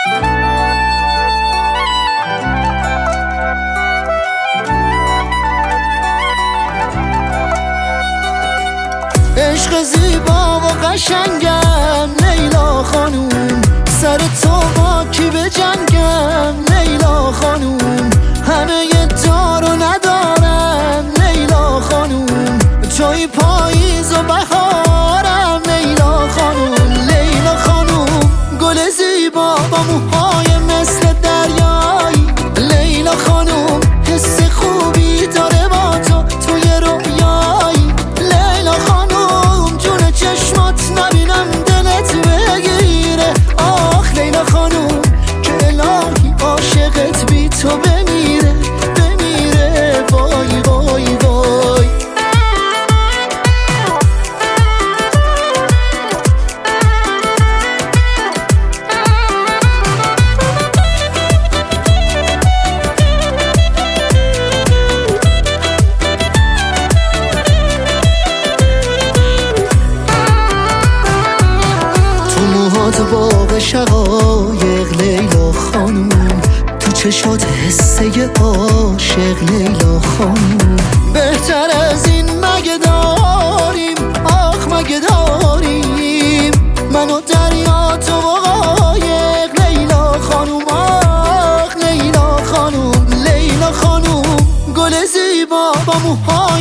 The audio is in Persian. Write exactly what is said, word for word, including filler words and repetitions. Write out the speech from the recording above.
عشق زیبا و قشنگم لیلا خانوم، سر تو با کی به جنگم لیلا خانوم، همه دارو ندارم لیلا خانوم، توی پاییز و بهارم لیلا خانوم. لیلا خانوم گل زیبا با موهای مثل دریایی، لیلا خانوم حس خوبی داره با تو توی رویایی، لیلا خانوم جون چشمات نبینم دلت بگیره، آخ لیلا خانوم که الهی عاشقت بی تو بمیره بمیره، وای وای وای. تو باغ شقایق لیلا خانوم، تو چشات حسه عاشق لیلا خانوم، بهتر از این مگه داریم آخ مگه داریم، من و دریا تو و قایق لیلا خانوم، آخ لیلا خانوم. لیلا خانوم گل زیبا با موها